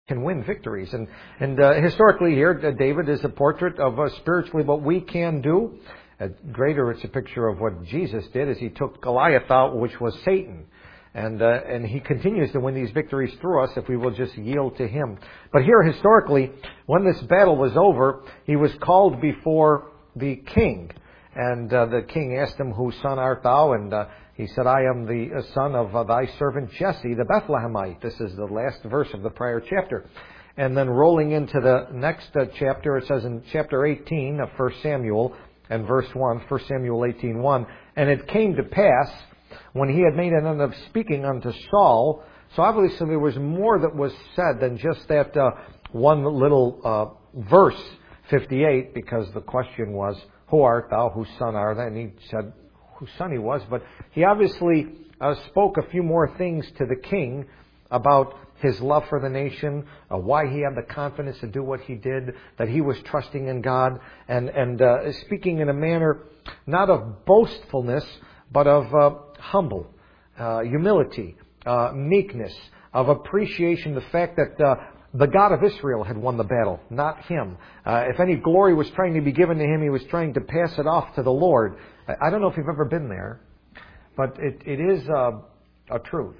can win victories. And historically here, David is a portrait of spiritually what we can do. Greater, it's a picture of what Jesus did as he took Goliath out, which was Satan. And he continues to win these victories through us if we will just yield to him. But here, historically, when this battle was over, he was called before the king. And the king asked him, "Whose son art thou?" And he said, "I am the son of thy servant Jesse, the Bethlehemite." This is the last verse of the prior chapter. And then rolling into the next chapter, it says in chapter 18 of 1 Samuel and verse 1, 1 Samuel 18:1, "And it came to pass, when he had made an end of speaking unto Saul," so obviously there was more that was said than just that one little verse, 58, because the question was, "Who art thou? Whose son art thou?" And he said whose son he was, but he obviously spoke a few more things to the king about his love for the nation, why he had the confidence to do what he did, that he was trusting in God, and speaking in a manner not of boastfulness, but of humble humility, meekness, of appreciation, the fact that the God of Israel had won the battle, not him. If any glory was trying to be given to him, he was trying to pass it off to the Lord. I don't know if you've ever been there, but it is a truth.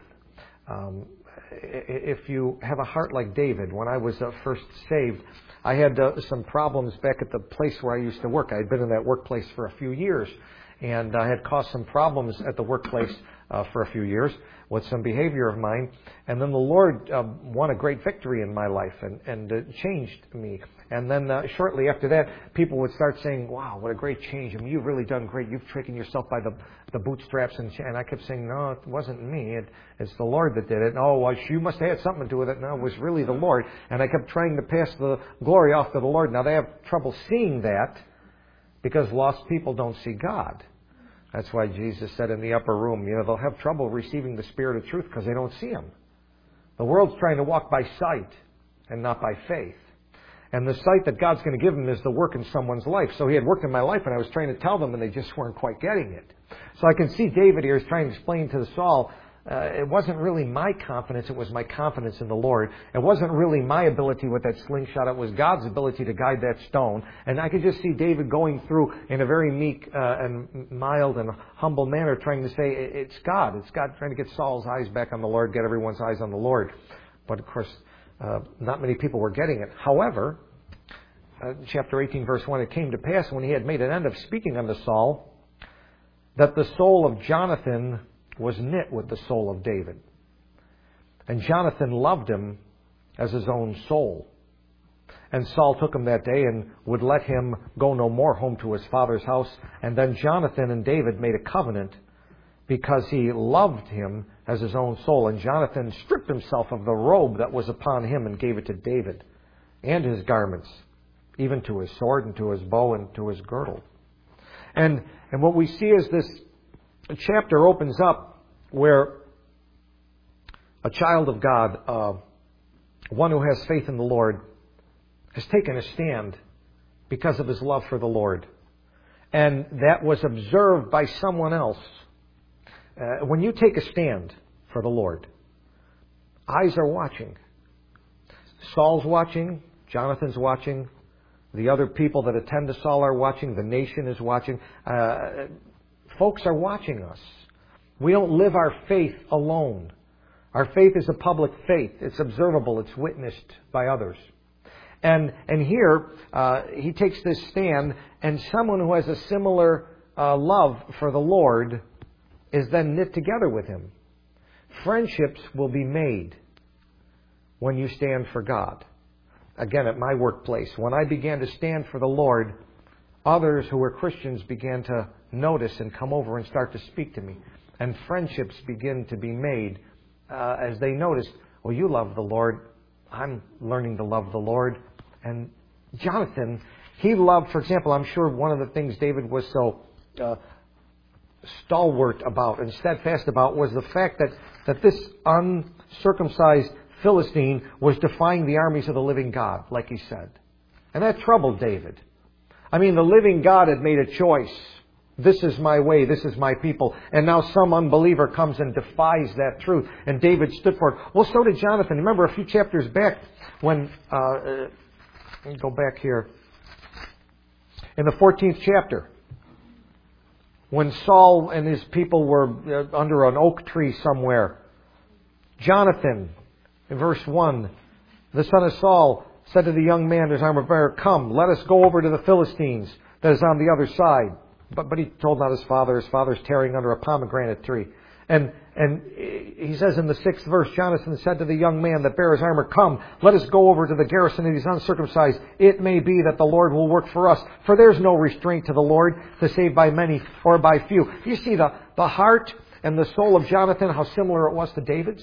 If you have a heart like David, when I was first saved, I had some problems back at the place where I used to work. I had been in that workplace for a few years, and I had caused some problems at the workplace for a few years with some behavior of mine. And then the Lord won a great victory in my life and changed me. And then shortly after that, people would start saying, "Wow, what a great change. I mean, you've really done great. You've taken yourself by the bootstraps." And I kept saying, "No, it wasn't me. It's the Lord that did it." "Oh, well, you must have had something to do with it." "No, it was really the Lord." And I kept trying to pass the glory off to the Lord. Now, they have trouble seeing that because lost people don't see God. That's why Jesus said in the upper room, they'll have trouble receiving the Spirit of truth because they don't see Him. The world's trying to walk by sight and not by faith. And the sight that God's going to give them is the work in someone's life. So He had worked in my life, and I was trying to tell them, and they just weren't quite getting it. So I can see David here is trying to explain to Saul, it wasn't really my confidence, it was my confidence in the Lord. It wasn't really my ability with that slingshot, it was God's ability to guide that stone. And I could just see David going through in a very meek and mild and humble manner, trying to say, it's God. It's God trying to get Saul's eyes back on the Lord, get everyone's eyes on the Lord. But of course, not many people were getting it. However, chapter 18, verse 1, "It came to pass when he had made an end of speaking unto Saul, that the soul of Jonathan was knit with the soul of David. And Jonathan loved him as his own soul. And Saul took him that day and would let him go no more home to his father's house. And then Jonathan and David made a covenant because he loved him as his own soul. And Jonathan stripped himself of the robe that was upon him and gave it to David and his garments, even to his sword and to his bow and to his girdle." And what we see is this chapter opens up where a child of God, one who has faith in the Lord, has taken a stand because of his love for the Lord. And that was observed by someone else. When you take a stand for the Lord, eyes are watching. Saul's watching, Jonathan's watching, the other people that attend to Saul are watching, the nation is watching. Folks are watching us. We don't live our faith alone. Our faith is a public faith. It's observable. It's witnessed by others. And here, he takes this stand, and someone who has a similar love for the Lord is then knit together with him. Friendships will be made when you stand for God. Again, at my workplace, when I began to stand for the Lord, others who were Christians began to notice and come over and start to speak to me. And friendships begin to be made as they notice, "Well, you love the Lord. I'm learning to love the Lord." And Jonathan, he loved, for example, I'm sure one of the things David was so stalwart about and steadfast about was the fact that this uncircumcised Philistine was defying the armies of the living God, like he said. And that troubled David. I mean, the living God had made a choice This is my way. This is my people. And now some unbeliever comes and defies that truth. And David stood for it. Well, so did Jonathan. Remember a few chapters back when, let me go back here. In the 14th chapter, when Saul and his people were under an oak tree somewhere, Jonathan, in verse 1, the son of Saul, said to the young man, his armor bearer, "Come, let us go over to the Philistines that is on the other side." But he told not his father. His father's tarrying under a pomegranate tree. And he says in the 6th verse, Jonathan said to the young man that bare his armor, "Come, let us go over to the garrison of these uncircumcised. It may be that the Lord will work for us. For there's no restraint to the Lord to save by many or by few." You see the heart and the soul of Jonathan, how similar it was to David's?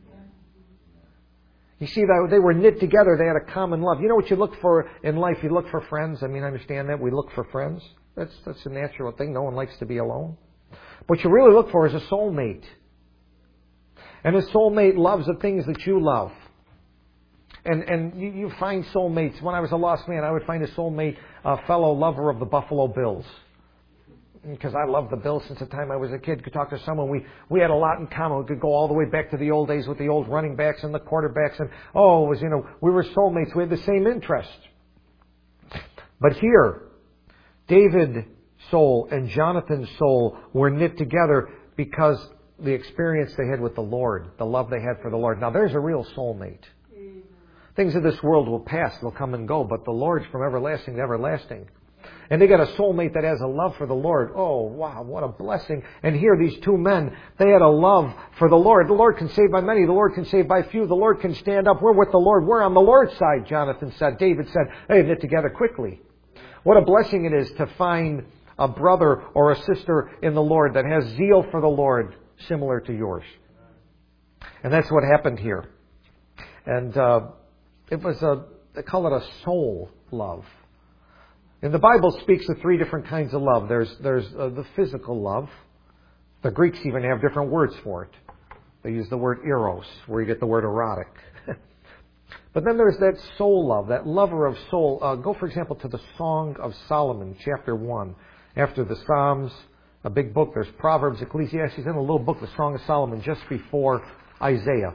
You see that they were knit together. They had a common love. You know what you look for in life? You look for friends. I mean, I understand that. We look for friends. That's a natural thing. No one likes to be alone. What you really look for is a soulmate. And a soulmate loves the things that you love. And you find soulmates. When I was a lost man, I would find a soulmate, a fellow lover of the Buffalo Bills. Because I loved the Bills since the time I was a kid. Could talk to someone. We had a lot in common. We could go all the way back to the old days with the old running backs and the quarterbacks. And it was, we were soulmates. We had the same interest. But here, David's soul and Jonathan's soul were knit together because the experience they had with the Lord, the love they had for the Lord. Now there's a real soulmate. Things of this world will pass, they'll come and go, but the Lord's from everlasting to everlasting. And they got a soulmate that has a love for the Lord. Oh, wow, what a blessing. And here, these two men, they had a love for the Lord. The Lord can save by many. The Lord can save by few. The Lord can stand up. We're with the Lord. We're on the Lord's side, Jonathan said. David said, they knit together quickly. What a blessing it is to find a brother or a sister in the Lord that has zeal for the Lord similar to yours. And that's what happened here. And it was they call it a soul love. And the Bible speaks of 3 different kinds of love. There's the physical love. The Greeks even have different words for it. They use the word eros, where you get the word erotic. But then there's that soul love, that lover of soul. Go, for example, to the Song of Solomon, chapter 1. After the Psalms, a big book, there's Proverbs, Ecclesiastes, and a little book, the Song of Solomon, just before Isaiah.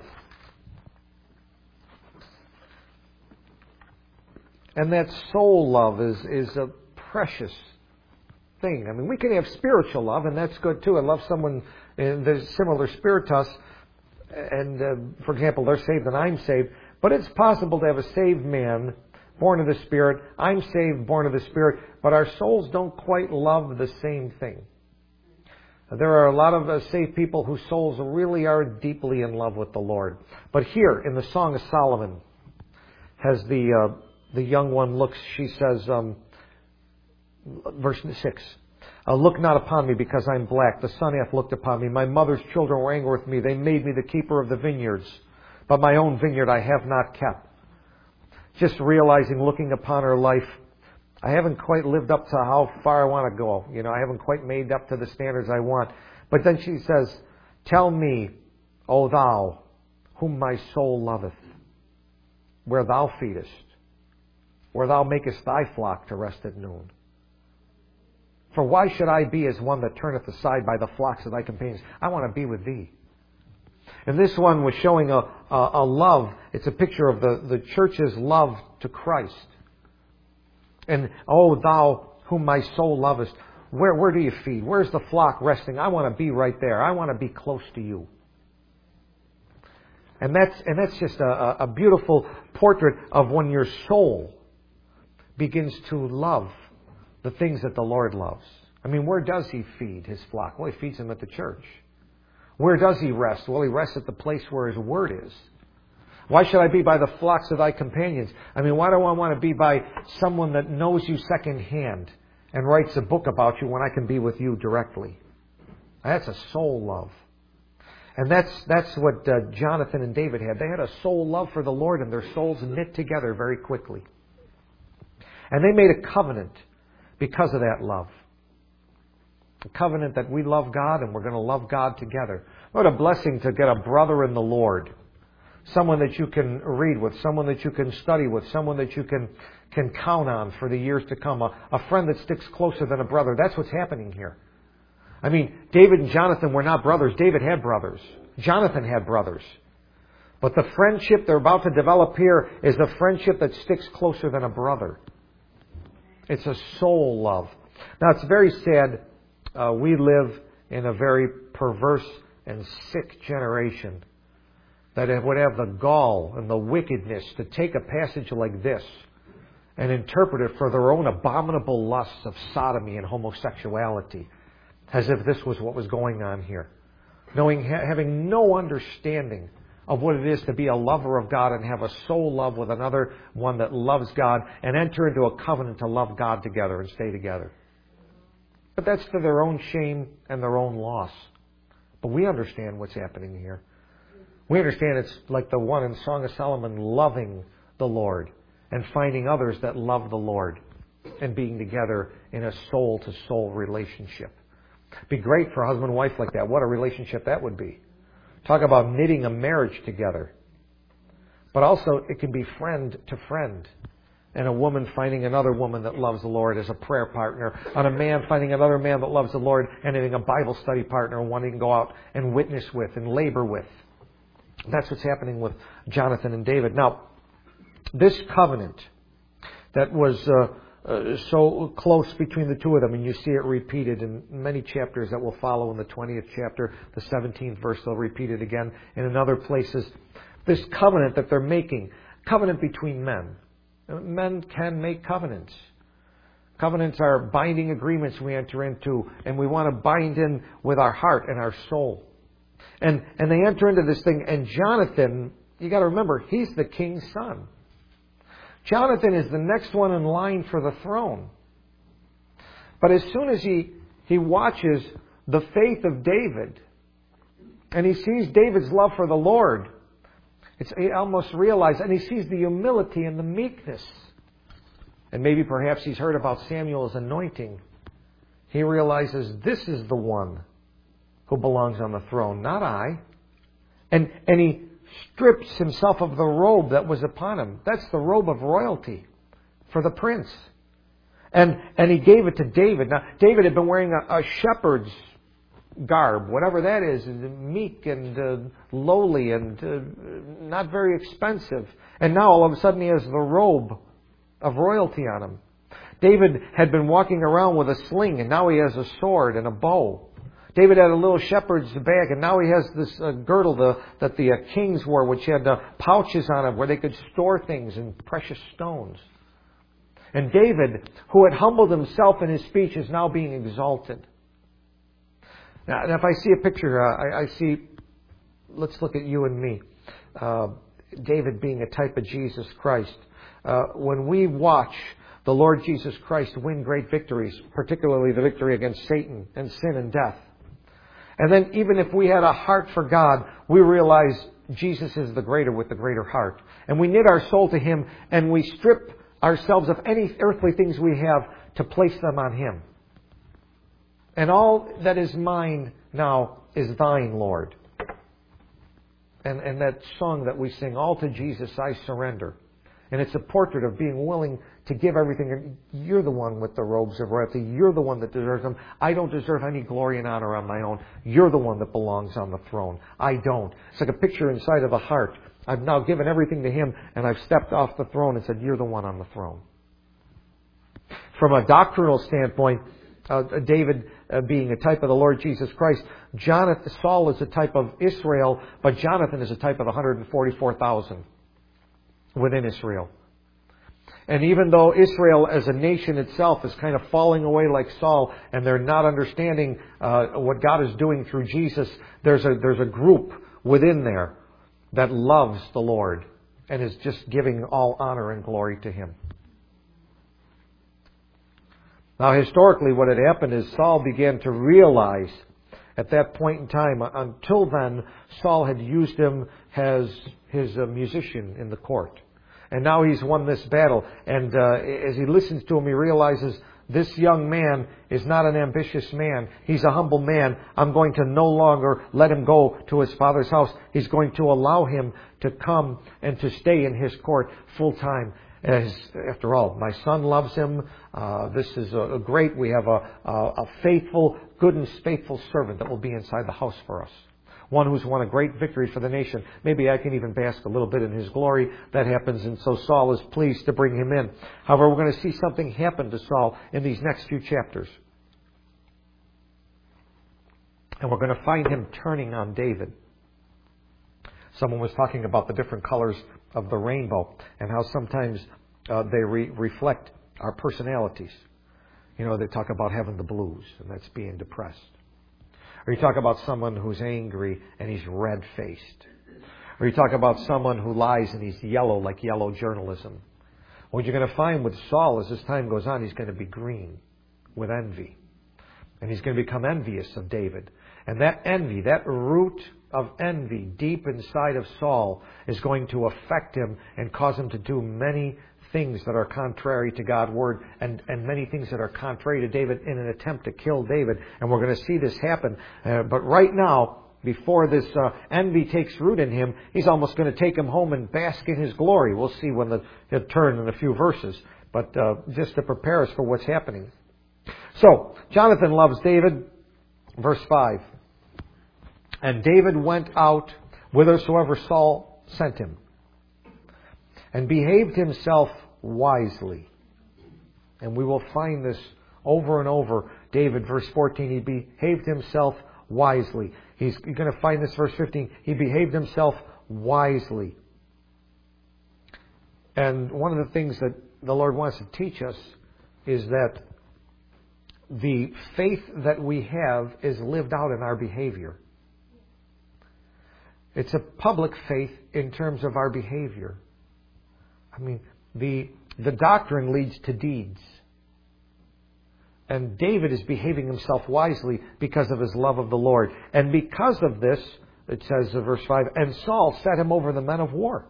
And that soul love is a precious thing. I mean, we can have spiritual love, and that's good too. I love someone in the similar spirit to us, and for example, they're saved and I'm saved. But it's possible to have a saved man, born of the Spirit. I'm saved, born of the Spirit, but our souls don't quite love the same thing. There are a lot of saved people whose souls really are deeply in love with the Lord. But here in the Song of Solomon, as the young one looks, she says, verse 6, "Look not upon me because I'm black. The sun hath looked upon me. My mother's children were angry with me. They made me the keeper of the vineyards. But my own vineyard I have not kept." Just realizing, looking upon her life, I haven't quite lived up to how far I want to go. I haven't quite made up to the standards I want. But then she says, "Tell me, O thou, whom my soul loveth, where thou feedest, where thou makest thy flock to rest at noon. For why should I be as one that turneth aside by the flocks of thy companions? I want to be with thee." And this one was showing a love. It's a picture of the church's love to Christ. And, "O thou whom my soul lovest, where do you feed? Where's the flock resting? I want to be right there. I want to be close to you." And that's just a beautiful portrait of when your soul begins to love the things that the Lord loves. I mean, where does He feed His flock? Well, He feeds them at the church. Where does He rest? Well, He rests at the place where His Word is. Why should I be by the flocks of thy companions? I mean, why do I want to be by someone that knows you secondhand and writes a book about you when I can be with you directly? That's a soul love. And that's what Jonathan and David had. They had a soul love for the Lord, and their souls knit together very quickly. And they made a covenant because of that love. A covenant that we love God and we're going to love God together. What a blessing to get a brother in the Lord. Someone that you can read with, someone that you can study with, someone that you can count on for the years to come. A friend that sticks closer than a brother. That's what's happening here. I mean, David and Jonathan were not brothers. David had brothers. Jonathan had brothers. But the friendship they're about to develop here is a friendship that sticks closer than a brother. It's a soul love. Now, it's very sad. We live in a very perverse and sick generation that would have the gall and the wickedness to take a passage like this and interpret it for their own abominable lusts of sodomy and homosexuality, as if this was what was going on here. Having no understanding of what it is to be a lover of God and have a soul love with another one that loves God and enter into a covenant to love God together and stay together. But that's to their own shame and their own loss. But we understand what's happening here. We understand it's like the one in Song of Solomon, loving the Lord and finding others that love the Lord and being together in a soul-to-soul relationship. It'd be great for a husband and wife like that. What a relationship that would be. Talk about knitting a marriage together. But also, it can be friend to friend. And a woman finding another woman that loves the Lord as a prayer partner. And a man finding another man that loves the Lord and having a Bible study partner and one he can go out and witness with and labor with. That's what's happening with Jonathan and David. Now, this covenant that was so close between the two of them, and you see it repeated in many chapters that will follow in the 20th chapter, the 17th verse, they'll repeat it again, and in other places. This covenant that they're making, covenant between men. Men can make covenants. Covenants are binding agreements we enter into, and we want to bind in with our heart and our soul. And they enter into this thing, and Jonathan, you got to remember, he's the king's son. Jonathan is the next one in line for the throne. But as soon as he watches the faith of David, and he sees David's love for the Lord, he almost realizes, and he sees the humility and the meekness. And maybe perhaps he's heard about Samuel's anointing. He realizes this is the one who belongs on the throne, not I. And he strips himself of the robe that was upon him. That's the robe of royalty for the prince. And he gave it to David. Now, David had been wearing a shepherd's garb, whatever that is meek and lowly and not very expensive. And now all of a sudden he has the robe of royalty on him. David had been walking around with a sling, and now he has a sword and a bow. David had a little shepherd's bag, and now he has this girdle that the kings wore, which had pouches on it where they could store things and precious stones. And David, who had humbled himself in his speech, is now being exalted. Now, if I see a picture, I see, let's look at you and me. David being a type of Jesus Christ. When we watch the Lord Jesus Christ win great victories, particularly the victory against Satan and sin and death. And then even if we had a heart for God, we realize Jesus is the greater with the greater heart. And we knit our soul to Him, and we strip ourselves of any earthly things we have to place them on Him. And all that is mine now is thine, Lord. And that song that we sing, all to Jesus I surrender. And it's a portrait of being willing to give everything. You're the one with the robes of royalty. You're the one that deserves them. I don't deserve any glory and honor on my own. You're the one that belongs on the throne. I don't. It's like a picture inside of a heart. I've now given everything to Him, and I've stepped off the throne and said, you're the one on the throne. From a doctrinal standpoint, David being a type of the Lord Jesus Christ, Saul is a type of Israel, but Jonathan is a type of 144,000 within Israel. And even though Israel as a nation itself is kind of falling away like Saul, and they're not understanding what God is doing through Jesus, there's a group within there that loves the Lord and is just giving all honor and glory to Him. Now, historically, what had happened is Saul began to realize at that point in time, until then, Saul had used him as his musician in the court. And now he's won this battle. And as he listens to him, he realizes this young man is not an ambitious man. He's a humble man. I'm going to no longer let him go to his father's house. He's going to allow him to come and to stay in his court full time. After all, my son loves him. This is a great, we have a faithful, good and faithful servant that will be inside the house for us. One who's won a great victory for the nation. Maybe I can even bask a little bit in his glory. That happens, and so Saul is pleased to bring him in. However, we're going to see something happen to Saul in these next few chapters. And we're going to find him turning on David. Someone was talking about the different colors of the rainbow and how sometimes they reflect our personalities. You know, they talk about having the blues, and that's being depressed. Or you talk about someone who's angry and he's red-faced. Or you talk about someone who lies and he's yellow, like yellow journalism. What you're going to find with Saul as this time goes on, he's going to be green with envy. And he's going to become envious of David. And that envy, that root of envy deep inside of Saul is going to affect him and cause him to do many things that are contrary to God's word and many things that are contrary to David in an attempt to kill David. And we're going to see this happen. But right now, before this envy takes root in him, he's almost going to take him home and bask in his glory. We'll see when he'll turn in a few verses. But just to prepare us for what's happening. So, Jonathan loves David. Verse 5. And David went out whithersoever Saul sent him, and behaved himself wisely. And we will find this over and over. David, verse 14, he behaved himself wisely. You're going to find this, verse 15, he behaved himself wisely. And one of the things that the Lord wants to teach us is that the faith that we have is lived out in our behavior. It's a public faith in terms of our behavior. I mean, the doctrine leads to deeds. And David is behaving himself wisely because of his love of the Lord. And because of this, it says in verse 5, and Saul set him over the men of war.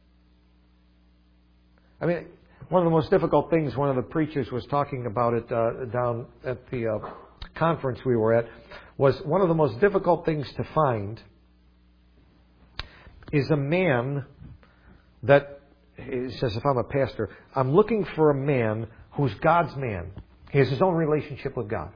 I mean, one of the most difficult things, one of the preachers was talking about it down at the conference we were at, was one of the most difficult things to find is a man that, he says, if I'm a pastor, I'm looking for a man who's God's man. He has his own relationship with God.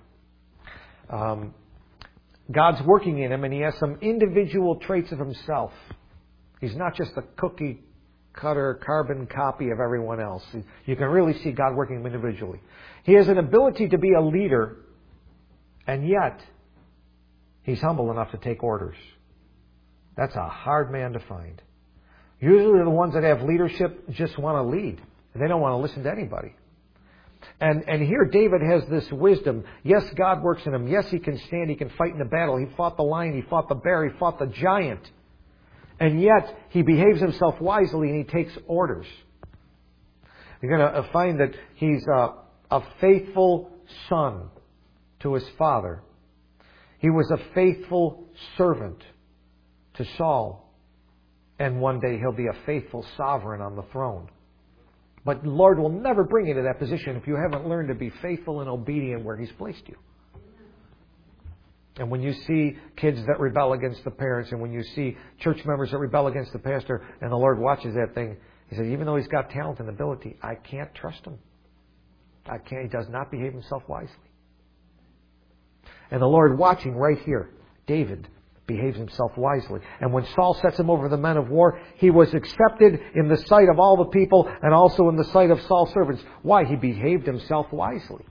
God's working in him, and he has some individual traits of himself. He's not just a cookie cutter, carbon copy of everyone else. You can really see God working him individually. He has an ability to be a leader, and yet he's humble enough to take orders. That's a hard man to find. Usually the ones that have leadership just want to lead. And they don't want to listen to anybody. And here David has this wisdom. Yes, God works in him. Yes, he can stand. He can fight in the battle. He fought the lion. He fought the bear. He fought the giant. And yet he behaves himself wisely and he takes orders. You're going to find that he's a faithful son to his father. He was a faithful servant to Saul. And one day he'll be a faithful sovereign on the throne. But the Lord will never bring you to that position if you haven't learned to be faithful and obedient where He's placed you. And when you see kids that rebel against the parents, and when you see church members that rebel against the pastor, and the Lord watches that thing, He says, even though he's got talent and ability, I can't trust him. I can't. He does not behave himself wisely. And the Lord watching right here, David behaves himself wisely. And when Saul sets him over the men of war, he was accepted in the sight of all the people and also in the sight of Saul's servants. Why? He behaved himself wisely.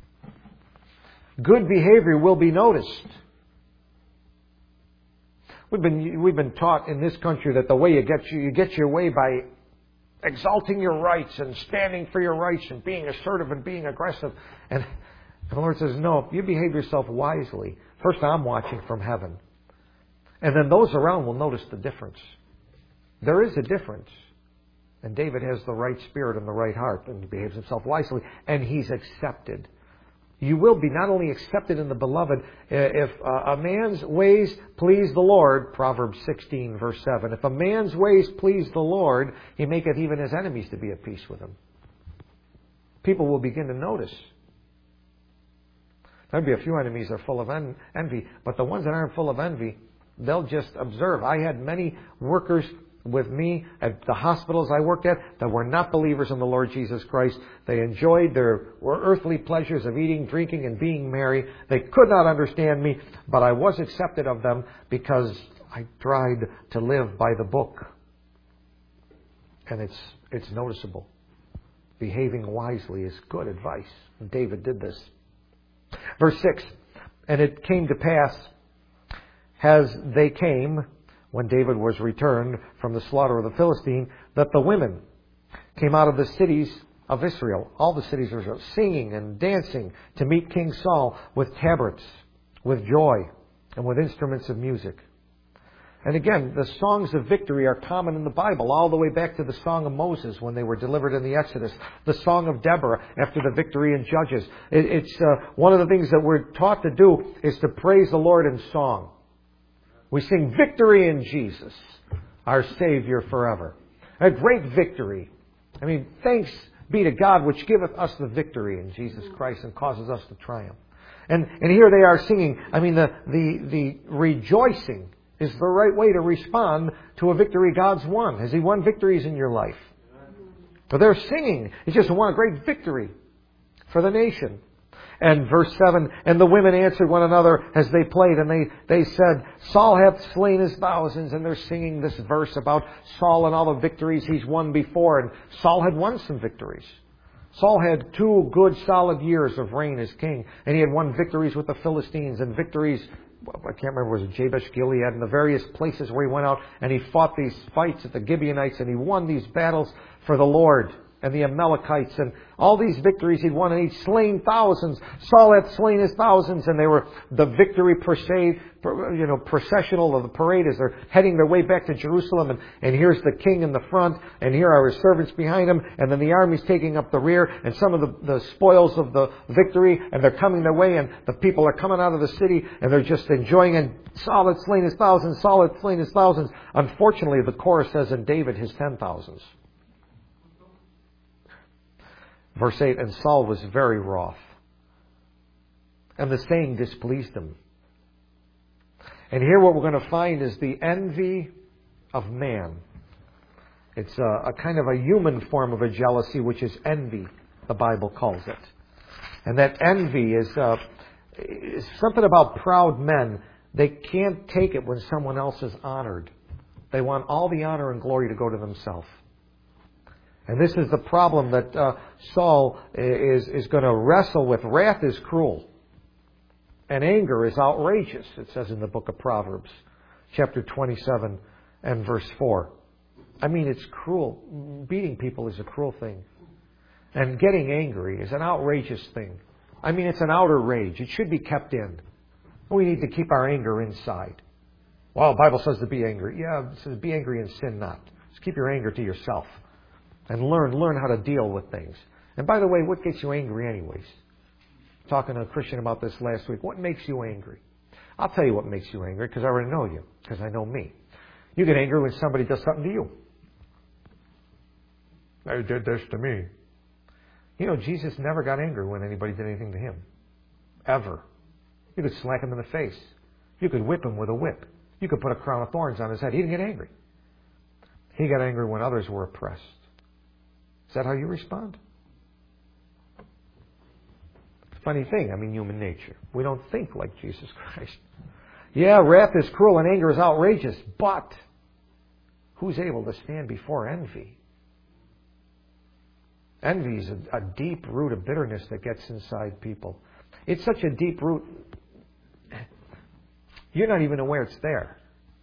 Good behavior will be noticed. We've been taught in this country that the way you get your way by exalting your rights and standing for your rights and being assertive and being aggressive. And the Lord says, no, if you behave yourself wisely, first I'm watching from heaven. And then those around will notice the difference. There is a difference. And David has the right spirit and the right heart, and he behaves himself wisely, and he's accepted. You will be not only accepted in the beloved, if a man's ways please the Lord, Proverbs 16, verse 7. If a man's ways please the Lord, He maketh even his enemies to be at peace with him. People will begin to notice There'll be a few enemies that are full of envy, but the ones that aren't full of envy, they'll just observe. I had many workers with me at the hospitals I worked at that were not believers in the Lord Jesus Christ. They enjoyed their earthly pleasures of eating, drinking, and being merry. They could not understand me, but I was accepted of them because I tried to live by the book. And it's noticeable. Behaving wisely is good advice. And David did this. Verse 6, and it came to pass, as they came, when David was returned from the slaughter of the Philistine, that the women came out of the cities of Israel, all the cities of Israel, singing and dancing to meet King Saul with tabrets, with joy, and with instruments of music. And again, the songs of victory are common in the Bible, all the way back to the Song of Moses when they were delivered in the Exodus, the Song of Deborah after the victory in Judges. It's one of the things that we're taught to do is to praise the Lord in song. We sing victory in Jesus, our Savior forever. A great victory. I mean, thanks be to God which giveth us the victory in Jesus Christ and causes us to triumph. And here they are singing. I mean, the rejoicing is the right way to respond to a victory God's won. Has He won victories in your life? So they're singing. He just won a great victory for the nation. And verse 7, and the women answered one another as they played, and they said, Saul hath slain his thousands. And they're singing this verse about Saul and all the victories he's won before. And Saul had won some victories. Saul had 2 good solid years of reign as king. And he had won victories with the Philistines and victories, I can't remember, was it Jabesh Gilead, and the various places where he went out and he fought these fights at the Gibeonites and he won these battles for the Lord and the Amalekites and all these victories he'd won, and he'd slain thousands. Saul had slain his thousands, and they were the victory processional of the parade as they're heading their way back to Jerusalem, and here's the king in the front, and here are his servants behind him, and then the army's taking up the rear, and some of the spoils of the victory, and they're coming their way, and the people are coming out of the city, and they're just enjoying, and Saul had slain his thousands, Saul had slain his thousands. Unfortunately, the chorus says, and David his 10,000s. Verse 8, and Saul was very wroth, and the saying displeased him. And here what we're going to find is the envy of man. It's a kind of a human form of a jealousy, which is envy, the Bible calls it. And that envy is something about proud men. They can't take it when someone else is honored. They want all the honor and glory to go to themselves. And this is the problem that Saul is going to wrestle with. Wrath is cruel. And anger is outrageous, it says in the book of Proverbs, chapter 27 and verse 4. I mean, it's cruel. Beating people is a cruel thing. And getting angry is an outrageous thing. I mean, it's an outer rage. It should be kept in. We need to keep our anger inside. Well, the Bible says to be angry. Yeah, it says be angry and sin not. Just keep your anger to yourself. And learn how to deal with things. And by the way, what gets you angry anyways? Talking to a Christian about this last week. What makes you angry? I'll tell you what makes you angry, because I already know you, because I know me. You get angry when somebody does something to you. They did this to me. You know, Jesus never got angry when anybody did anything to Him. Ever. You could slack Him in the face. You could whip Him with a whip. You could put a crown of thorns on His head. He didn't get angry. He got angry when others were oppressed. Is that how you respond? Funny thing, I mean, human nature. We don't think like Jesus Christ. Yeah, wrath is cruel and anger is outrageous, but who's able to stand before envy? Envy is a deep root of bitterness that gets inside people. It's such a deep root, you're not even aware it's there.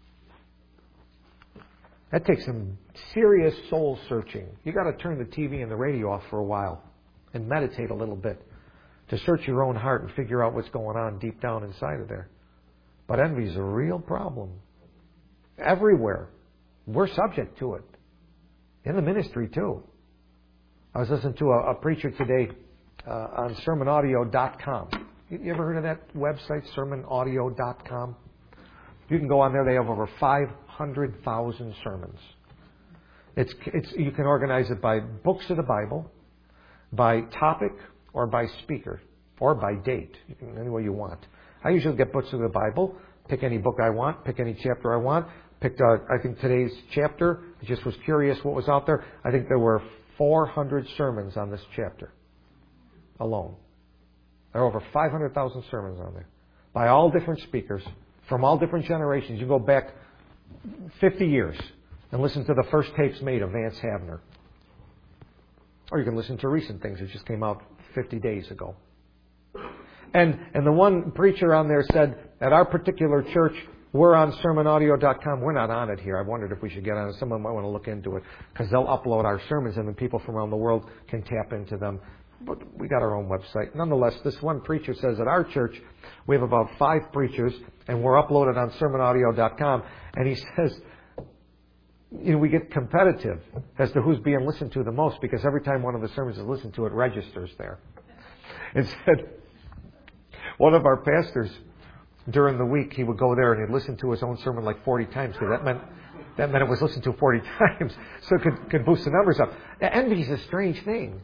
That takes some serious soul searching. You've got to turn the TV and the radio off for a while and meditate a little bit to search your own heart and figure out what's going on deep down inside of there. But envy is a real problem. Everywhere. We're subject to it. In the ministry too. I was listening to a preacher today on sermonaudio.com. You ever heard of that website, sermonaudio.com? You can go on there. They have over 500,000 sermons. You can organize it by books of the Bible, by topic, or by speaker. or by date, any way you want. I usually get books of the Bible, pick any book I want, pick any chapter I want. Picked, I think, today's chapter. I just was curious what was out there. I think there were 400 sermons on this chapter alone. There are over 500,000 sermons on there by all different speakers from all different generations. You go back 50 years and listen to the first tapes made of Vance Havner. Or you can listen to recent things that just came out 50 days ago. And the one preacher on there said, at our particular church, we're on sermonaudio.com. We're not on it here. I wondered if we should get on it. Someone might want to look into it because they'll upload our sermons and then people from around the world can tap into them. But we got our own website. Nonetheless, this one preacher says at our church, we have about 5 preachers and we're uploaded on sermonaudio.com. And he says, we get competitive as to who's being listened to the most because every time one of the sermons is listened to, it registers there. And said, one of our pastors, during the week, he would go there and he'd listen to his own sermon like 40 times because that meant it was listened to 40 times, so it could boost the numbers up. Envy is a strange thing.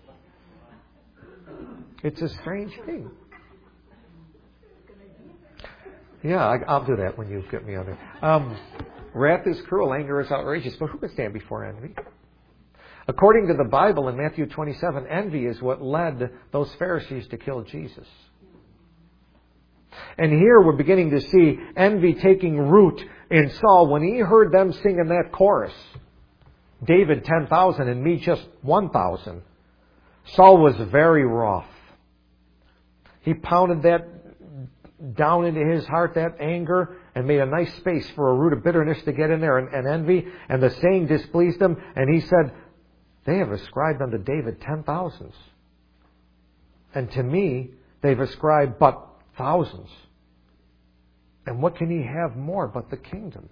It's a strange thing. Yeah, I'll do that when you get me on there. Wrath is cruel, anger is outrageous, but who can stand before envy? According to the Bible in Matthew 27, envy is what led those Pharisees to kill Jesus. And here we're beginning to see envy taking root in Saul when he heard them singing that chorus. David 10,000 and me just 1,000. Saul was very wroth. He pounded that down into his heart, that anger, and made a nice space for a root of bitterness to get in there and envy. And the saying displeased him. And he said, they have ascribed unto David 10,000s. And to me, they've ascribed but thousands. And what can he have more but the kingdom?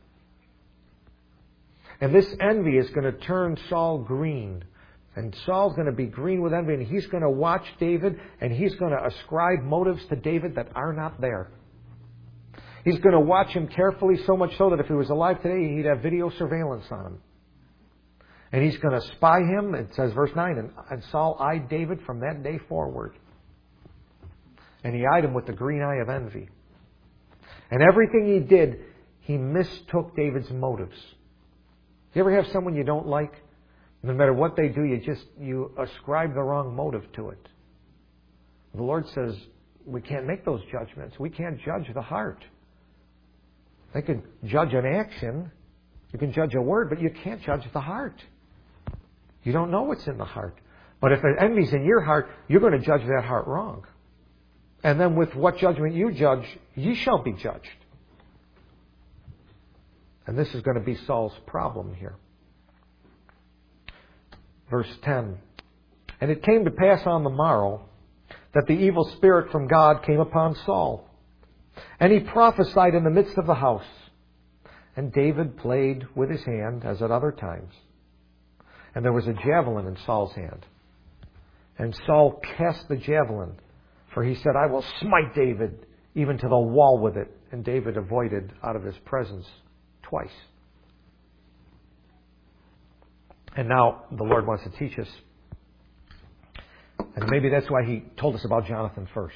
And this envy is going to turn Saul green. And Saul's going to be green with envy. And he's going to watch David. And he's going to ascribe motives to David that are not there. He's going to watch him carefully, so much so that if he was alive today, he'd have video surveillance on him. And he's going to spy him. It says, verse 9, and Saul eyed David from that day forward. And he eyed him with the green eye of envy. And everything he did, he mistook David's motives. You ever have someone you don't like? No matter what they do, you ascribe the wrong motive to it. The Lord says, we can't make those judgments. We can't judge the heart. They can judge an action. You can judge a word, but you can't judge the heart. You don't know what's in the heart. But if envy's in your heart, you're going to judge that heart wrong. And then with what judgment you judge, ye shall be judged. And this is going to be Saul's problem here. Verse 10. And it came to pass on the morrow that the evil spirit from God came upon Saul. And he prophesied in the midst of the house. And David played with his hand as at other times. And there was a javelin in Saul's hand. And Saul cast the javelin. For he said, I will smite David even to the wall with it. And David avoided out of his presence twice. And now the Lord wants to teach us. And maybe that's why he told us about Jonathan first.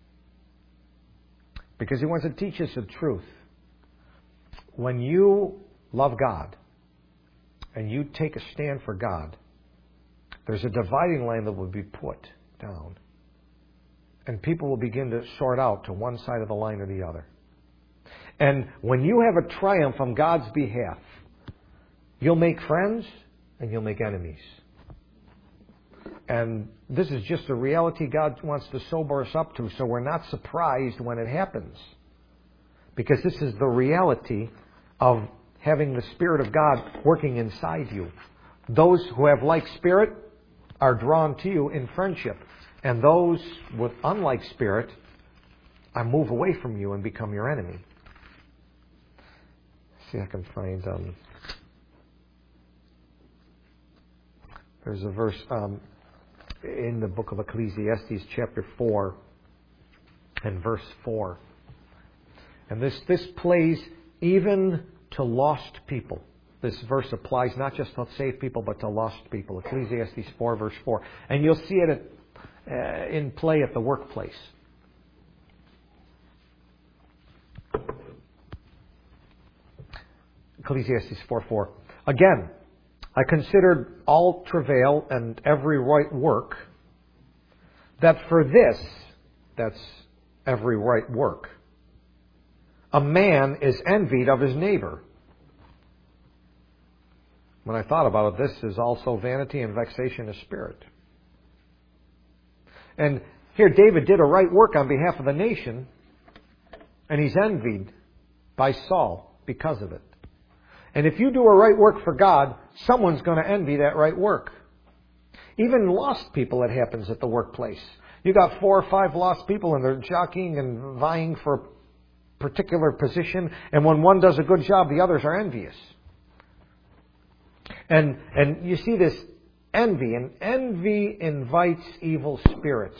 Because he wants to teach us the truth. When you love God and you take a stand for God, there's a dividing line that will be put down. And people will begin to sort out to one side of the line or the other. And when you have a triumph on God's behalf, you'll make friends and you'll make enemies. And this is just a reality God wants to sober us up to, so we're not surprised when it happens. Because this is the reality of having the Spirit of God working inside you. Those who have like spirit are drawn to you in friendship. And those with unlike spirit are move away from you and become your enemy. Let's see if I can find... there's a verse in the book of Ecclesiastes, chapter 4 and verse 4. And this plays even to lost people. This verse applies not just to saved people, but to lost people. Ecclesiastes 4, verse 4. And you'll see it in play at the workplace. Ecclesiastes 4:4. Again, I considered all travail and every right work, that for this, that's every right work, a man is envied of his neighbor. When I thought about it, this is also vanity and vexation of spirit. And here David did a right work on behalf of the nation, and he's envied by Saul because of it. And if you do a right work for God, someone's going to envy that right work. Even lost people, it happens at the workplace. You got 4 or 5 lost people, and they're jockeying and vying for a particular position, and when one does a good job, the others are envious. And you see this envy, and envy invites evil spirits.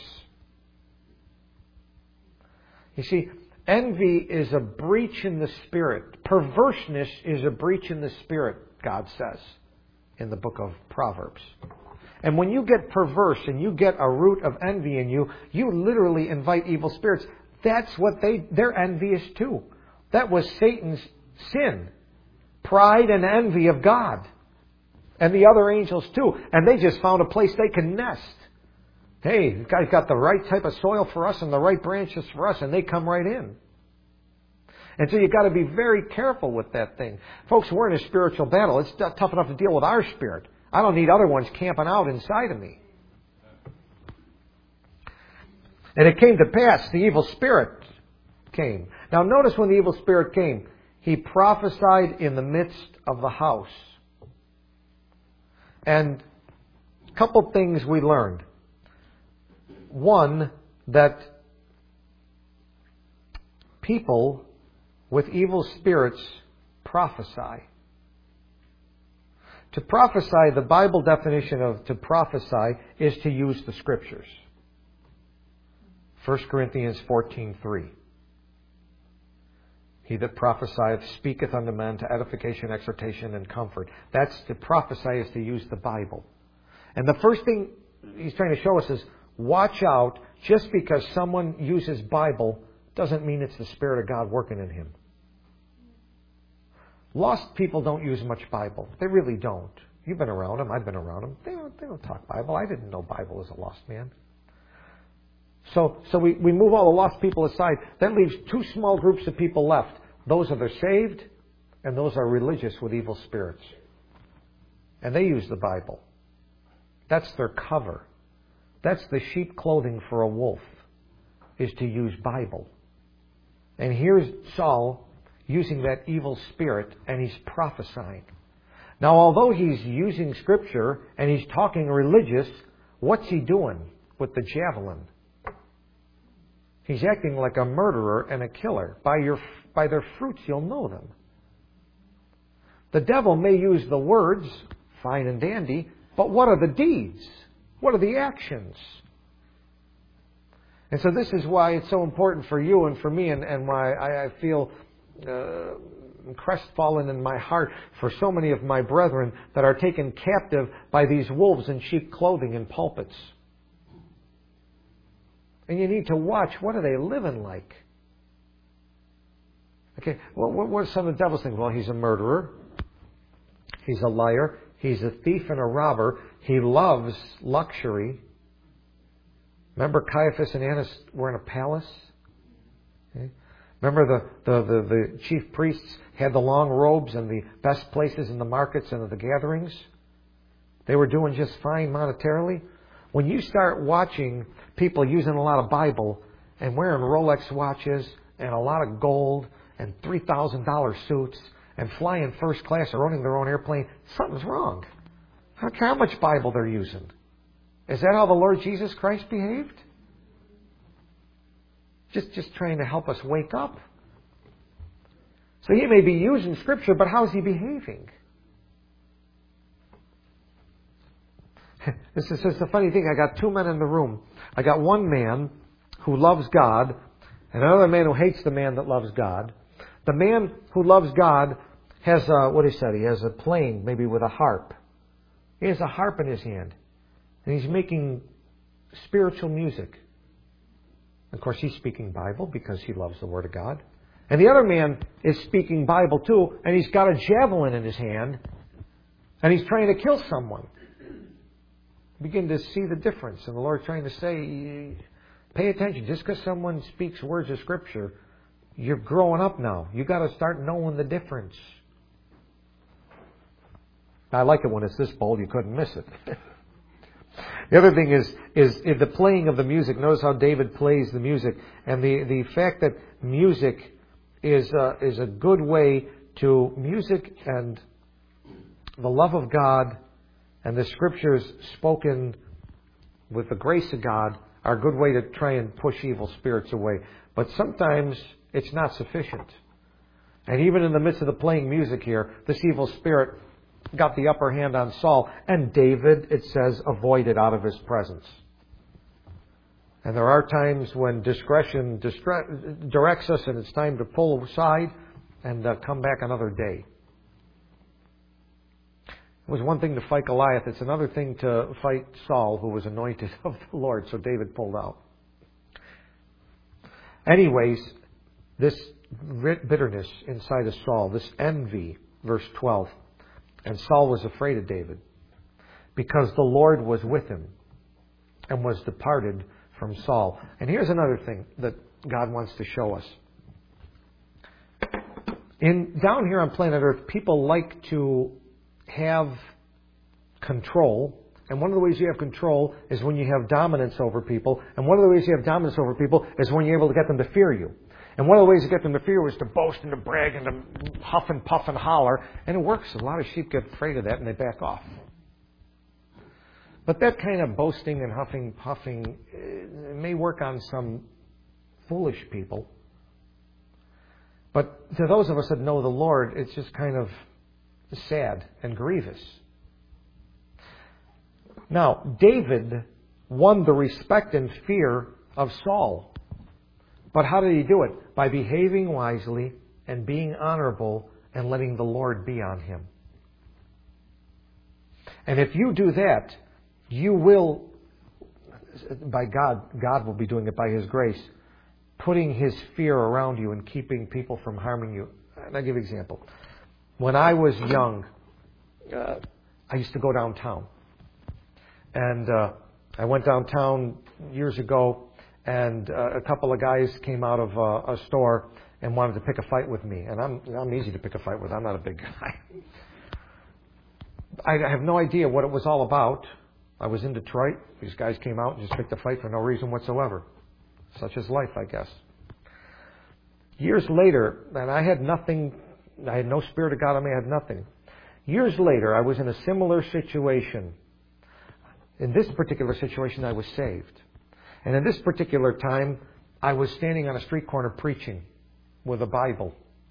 You see, envy is a breach in the spirit. Perverseness is a breach in the spirit, God says in the book of Proverbs. And when you get perverse and you get a root of envy in you, you literally invite evil spirits. That's what they're envious too. That was Satan's sin. Pride and envy of God. And the other angels too. And they just found a place they can nest. Hey, this guy's got the right type of soil for us and the right branches for us, and they come right in. And so you've got to be very careful with that thing. Folks, we're in a spiritual battle. It's tough enough to deal with our spirit. I don't need other ones camping out inside of me. And it came to pass, the evil spirit came. Now notice when the evil spirit came, he prophesied in the midst of the house. And a couple things we learned. One, that people with evil spirits prophesy. To prophesy, the Bible definition of to prophesy is to use the Scriptures. 1 Corinthians 14:3. He that prophesieth speaketh unto men to edification, exhortation, and comfort. That's to prophesy is to use the Bible. And the first thing he's trying to show us is, watch out, just because someone uses Bible doesn't mean it's the Spirit of God working in him. Lost people don't use much Bible. They really don't. You've been around them. I've been around them. They don't talk Bible. I didn't know Bible as a lost man. So we move all the lost people aside. That leaves 2 small groups of people left. Those that are saved, and those are religious with evil spirits. And they use the Bible. That's their cover. That's the sheep clothing for a wolf, is to use Bible. And here's Saul using that evil spirit, and he's prophesying. Now, although he's using Scripture and he's talking religious, what's he doing with the javelin? He's acting like a murderer and a killer. By their fruits you'll know them. The devil may use the words, fine and dandy, but what are the deeds? What are the actions? And so this is why it's so important for you and for me, and why I feel crestfallen in my heart for so many of my brethren that are taken captive by these wolves in sheep clothing in pulpits. And you need to watch, what are they living like? Okay, well, what are some of the devil's things? Well, he's a murderer. He's a liar. He's a thief and a robber. He loves luxury. Remember Caiaphas and Annas were in a palace? Okay. Remember the chief priests had the long robes and the best places in the markets and the gatherings? They were doing just fine monetarily. When you start watching people using a lot of Bible and wearing Rolex watches and a lot of gold and $3,000 suits and flying first class or owning their own airplane, something's wrong. I don't care how much Bible they're using. Is that how the Lord Jesus Christ behaved? Just trying to help us wake up. So he may be using Scripture, but how is he behaving? This is just a funny thing. I got 2 men in the room. I got one man who loves God and another man who hates the man that loves God. The man who loves God has he has a playing, maybe with a harp. He has a harp in his hand. And he's making spiritual music. Of course, he's speaking Bible because he loves the Word of God. And the other man is speaking Bible too, and he's got a javelin in his hand, and he's trying to kill someone. Begin to see the difference. And the Lord's trying to say, pay attention. Just because someone speaks words of Scripture, you're growing up now. You've got to start knowing the difference. I like it when it's this bold, you couldn't miss it. The other thing is the playing of the music. Notice how David plays the music. And the fact that music is a good way to, music and the love of God and the Scriptures spoken with the grace of God are a good way to try and push evil spirits away. But sometimes it's not sufficient. And even in the midst of the playing music here, this evil spirit got the upper hand on Saul. And David, it says, avoided out of his presence. And there are times when discretion directs us and it's time to pull aside and come back another day. It was one thing to fight Goliath. It's another thing to fight Saul, who was anointed of the Lord. So David pulled out. Anyways, this bitterness inside of Saul, this envy, verse 12. And Saul was afraid of David because the Lord was with him and was departed from Saul. And here's another thing that God wants to show us. Down here on planet Earth, people like to have control. And one of the ways you have control is when you have dominance over people. And one of the ways you have dominance over people is when you're able to get them to fear you. And one of the ways to get them to fear was to boast and to brag and to huff and puff and holler. And it works. A lot of sheep get afraid of that and they back off. But that kind of boasting and huffing, puffing, it may work on some foolish people. But to those of us that know the Lord, it's just kind of sad and grievous. Now, David won the respect and fear of Saul. But how did he do it? By behaving wisely and being honorable and letting the Lord be on him. And if you do that, you will, by God will be doing it by His grace, putting His fear around you and keeping people from harming you. And I'll give you an example. When I was young, I used to go downtown. And I went downtown years ago, and a couple of guys came out of a store and wanted to pick a fight with me. And I'm easy to pick a fight with. I'm not a big guy. I have no idea what it was all about. I was in Detroit. These guys came out and just picked a fight for no reason whatsoever. Such is life, I guess. Years later, and I had nothing, I had no Spirit of God on me, I had nothing. Years later, I was in a similar situation. In this particular situation, I was saved. And in this particular time, I was standing on a street corner preaching with a Bible.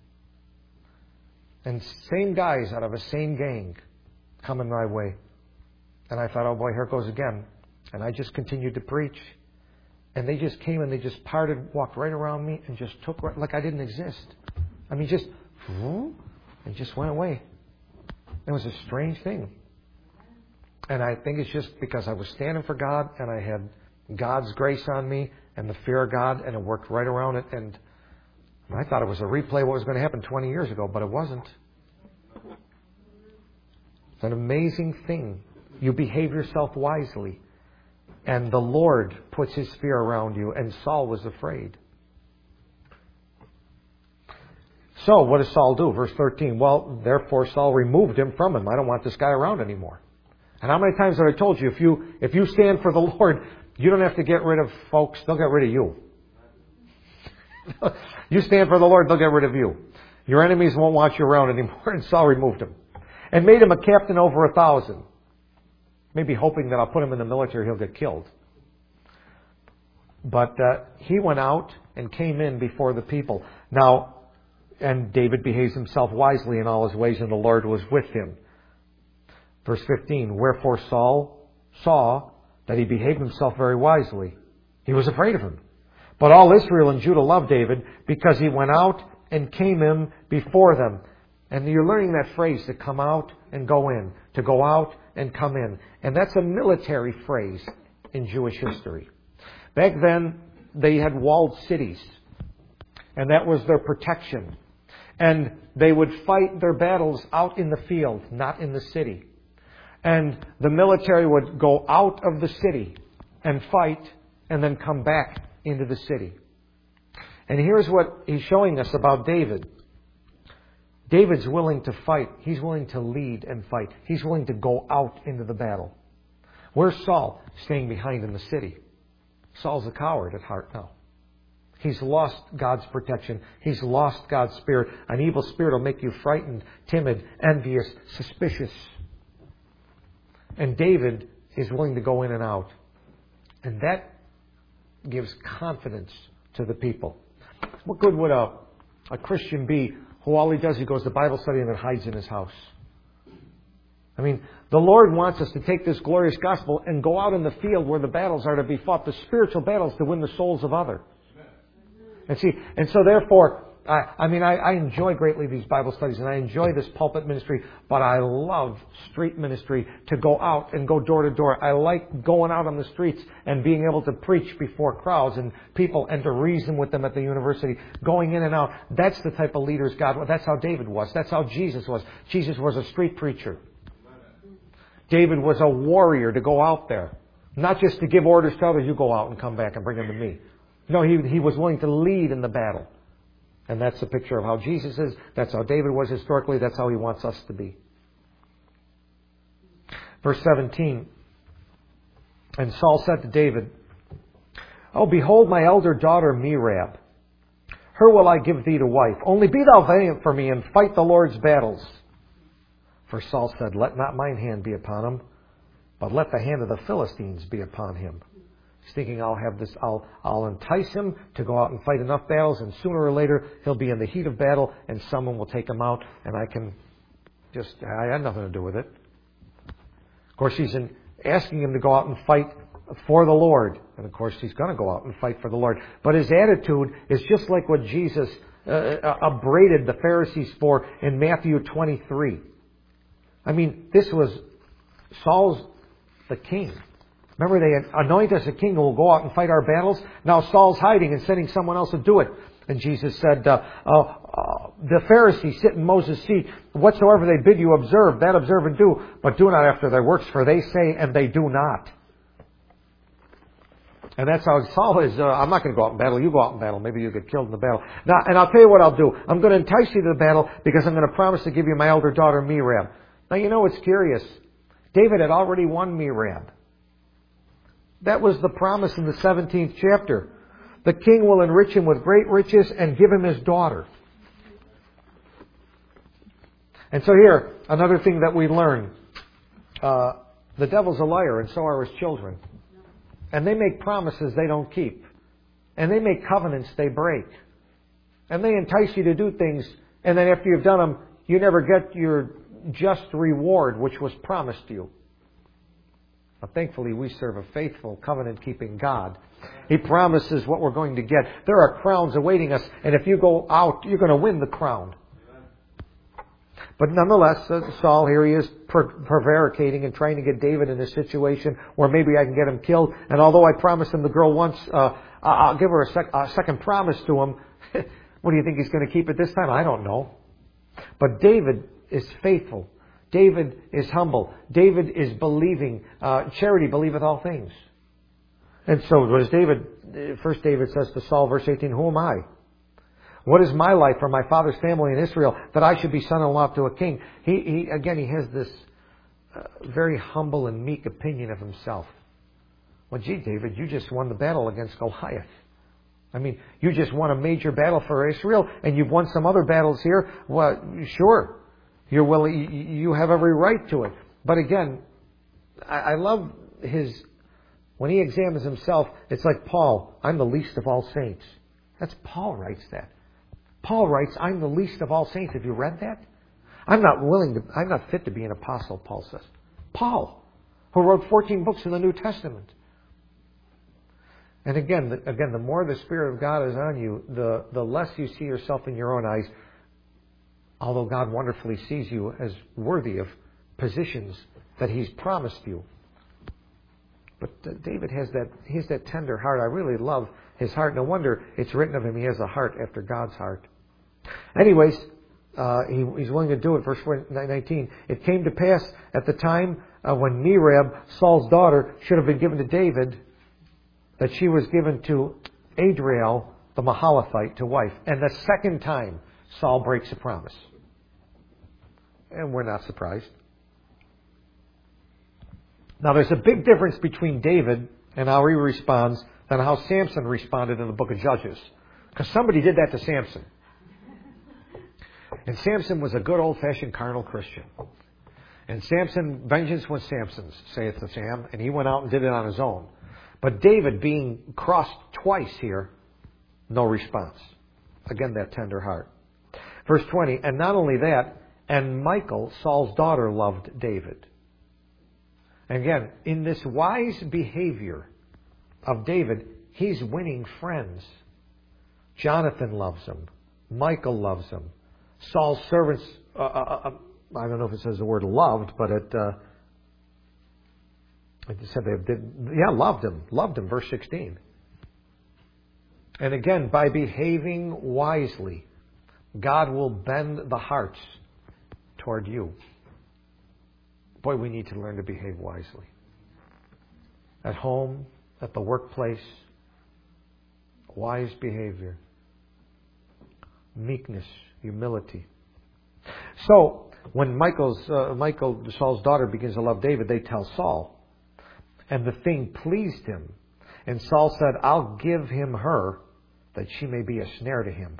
And same guys out of the same gang coming my way. And I thought, oh boy, here it goes again. And I just continued to preach. And they just came and they just parted, walked right around me and just took, like I didn't exist. I mean, just, and just went away. It was a strange thing. And I think it's just because I was standing for God and I had God's grace on me and the fear of God, and it worked right around it. And I thought it was a replay of what was going to happen 20 years ago, but it wasn't. It's an amazing thing. You behave yourself wisely, and the Lord puts His fear around you, and Saul was afraid. So, what does Saul do? Verse 13, well, therefore Saul removed him from him. I don't want this guy around anymore. And how many times have I told you, if you stand for the Lord, you don't have to get rid of folks, they'll get rid of you. You stand for the Lord, they'll get rid of you. Your enemies won't want you around anymore. And Saul removed him. And made him a captain over 1,000. Maybe hoping that I'll put him in the military, he'll get killed. But he went out and came in before the people. Now, and David behaves himself wisely in all his ways, and the Lord was with him. Verse 15, wherefore Saul saw that he behaved himself very wisely. He was afraid of him. But all Israel and Judah loved David because he went out and came in before them. And you're learning that phrase, to come out and go in. To go out and come in. And that's a military phrase in Jewish history. Back then, they had walled cities. And that was their protection. And they would fight their battles out in the field, not in the city. And the military would go out of the city and fight and then come back into the city. And here's what he's showing us about David. David's willing to fight. He's willing to lead and fight. He's willing to go out into the battle. Where's Saul? Staying behind in the city. Saul's a coward at heart now. He's lost God's protection. He's lost God's Spirit. An evil spirit will make you frightened, timid, envious, suspicious. And David is willing to go in and out. And that gives confidence to the people. What good would a Christian be who all he does, he goes to Bible study and then hides in his house? I mean, the Lord wants us to take this glorious gospel and go out in the field where the battles are to be fought, the spiritual battles to win the souls of others. And see, and so therefore, I enjoy greatly these Bible studies and I enjoy this pulpit ministry, but I love street ministry, to go out and go door to door. I like going out on the streets and being able to preach before crowds and people and to reason with them at the university, going in and out. That's the type of leaders God wants. That's how David was. That's how Jesus was. Jesus was a street preacher. David was a warrior to go out there. Not just to give orders to others, you go out and come back and bring them to me. No, he was willing to lead in the battle. And that's the picture of how Jesus is. That's how David was historically. That's how he wants us to be. Verse 17. And Saul said to David, "Oh, behold my elder daughter Merab. Her will I give thee to wife. Only be thou valiant for me and fight the Lord's battles." For Saul said, "Let not mine hand be upon him, but let the hand of the Philistines be upon him." He's thinking, I'll entice him to go out and fight enough battles, and sooner or later he'll be in the heat of battle and someone will take him out, and I had nothing to do with it. Of course, he's asking him to go out and fight for the Lord. And of course, he's going to go out and fight for the Lord. But his attitude is just like what Jesus upbraided the Pharisees for in Matthew 23. I mean, this was Saul's the king. Remember, they anoint us a king who will go out and fight our battles. Now Saul's hiding and sending someone else to do it. And Jesus said, the Pharisees sit in Moses' seat. Whatsoever they bid you observe, that observe and do. But do not after their works, for they say and they do not. And that's how Saul is. I'm not going to go out in battle. You go out in battle. Maybe you get killed in the battle. Now, and I'll tell you what I'll do. I'm going to entice you to the battle because I'm going to promise to give you my elder daughter Merab. Now, you know what's curious? David had already won Merab. That was the promise in the 17th chapter. The king will enrich him with great riches and give him his daughter. And so here, another thing that we learn. The devil's a liar, and so are his children. And they make promises they don't keep. And they make covenants they break. And they entice you to do things, and then after you've done them, you never get your just reward which was promised to you. Now, thankfully, we serve a faithful, covenant-keeping God. He promises what we're going to get. There are crowns awaiting us, and if you go out, you're going to win the crown. But nonetheless, Saul, here he is prevaricating and trying to get David in a situation where maybe I can get him killed. And although I promised him the girl once, I'll give her a second promise to him. What do you think he's going to keep it this time? I don't know. But David is faithful. David is humble. David is believing. Charity believeth all things. And so was David. First David says to Saul, verse 18, "Who am I? What is my life from my father's family in Israel that I should be son-in-law to a king?" He has this very humble and meek opinion of himself. Well, gee, David, you just won the battle against Goliath. I mean, you just won a major battle for Israel, and you've won some other battles here. Well, sure. You're willing, you have every right to it. But again, I love when he examines himself, it's like Paul, "I'm the least of all saints." That's Paul writes that. Paul writes, "I'm the least of all saints." Have you read that? I'm not fit to be an apostle, Paul says. Paul, who wrote 14 books in the New Testament. And again, the more the Spirit of God is on you, the less you see yourself in your own eyes, although God wonderfully sees you as worthy of positions that He's promised you. But David has that tender heart. I really love his heart. No wonder it's written of him, he has a heart after God's heart. Anyways, he's willing to do it. Verse 19. It came to pass at the time when Merab, Saul's daughter, should have been given to David, that she was given to Adriel, the Mahalathite, to wife. And the second time, Saul breaks a promise. And we're not surprised. Now, there's a big difference between David and how he responds than how Samson responded in the book of Judges. Because somebody did that to Samson. And Samson was a good old-fashioned carnal Christian. And Samson, vengeance was Samson's, saith the Sam, and he went out and did it on his own. But David, being crossed twice here, no response. Again, that tender heart. Verse 20, and not only that, and Michal, Saul's daughter, loved David. And again, in this wise behavior of David, he's winning friends. Jonathan loves him. Michal loves him. Saul's servants, I don't know if it says the word loved, but it said loved him. Loved him, verse 16. And again, by behaving wisely, God will bend the hearts toward you. Boy, we need to learn to behave wisely. At home, at the workplace, wise behavior, meekness, humility. So, when Michal, Saul's daughter, begins to love David, they tell Saul. And the thing pleased him. And Saul said, I'll give him her, that she may be a snare to him.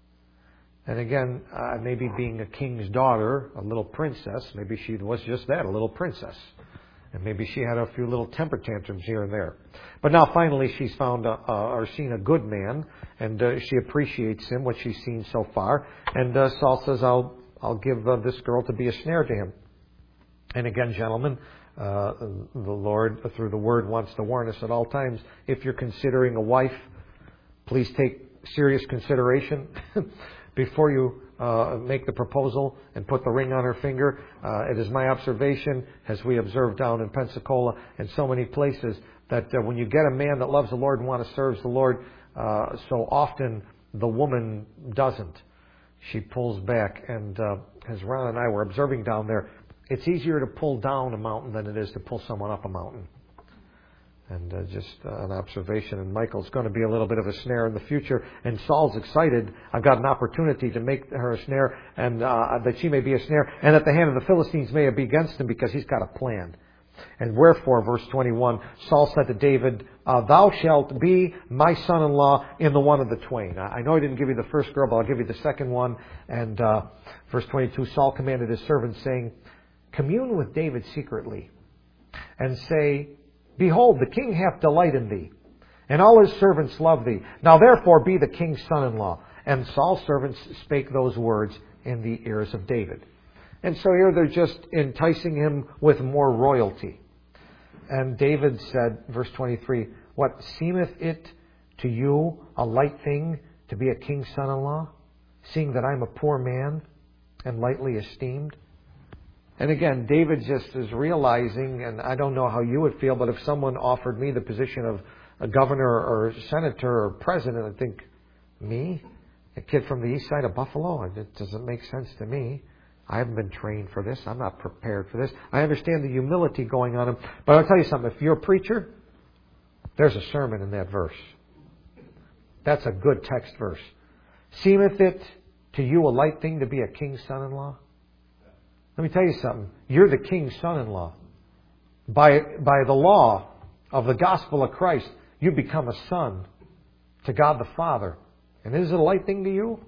And again, maybe being a king's daughter, a little princess, maybe she was just that, a little princess. And maybe she had a few little temper tantrums here and there. But now finally she's found or seen a good man, and she appreciates him, what she's seen so far. And Saul says, I'll give this girl to be a snare to him. And again, gentlemen, the Lord, through the Word, wants to warn us at all times. If you're considering a wife, please take serious consideration before you make the proposal and put the ring on her finger. It is my observation, as we observe down in Pensacola and so many places, that when you get a man that loves the Lord and wants to serve the Lord, so often the woman doesn't. She pulls back. And as Ron and I were observing down there, it's easier to pull down a mountain than it is to pull someone up a mountain. And just an observation. And Michal's going to be a little bit of a snare in the future. And Saul's excited. I've got an opportunity to make her a snare, and that she may be a snare, and that the hand of the Philistines may be against him, because he's got a plan. And wherefore, verse 21, Saul said to David, thou shalt be my son-in-law in the one of the twain. I know I didn't give you the first girl, but I'll give you the second one. And verse 22, Saul commanded his servants, saying, commune with David secretly, and say, behold, the king hath delight in thee, and all his servants love thee. Now therefore be the king's son-in-law. And Saul's servants spake those words in the ears of David. And so here they're just enticing him with more royalty. And David said, verse 23, what, seemeth it to you a light thing to be a king's son-in-law, seeing that I'm a poor man and lightly esteemed? And again, David just is realizing, and I don't know how you would feel, but if someone offered me the position of a governor or senator or president, I'd think, me? A kid from the east side of Buffalo? It doesn't make sense to me. I haven't been trained for this. I'm not prepared for this. I understand the humility going on. But I'll tell you something. If you're a preacher, there's a sermon in that verse. That's a good text verse. Seemeth it to you a light thing to be a king's son-in-law? Let me tell you something. You're the king's son-in-law. By the law of the gospel of Christ, you become a son to God the Father. And is it a light thing to you?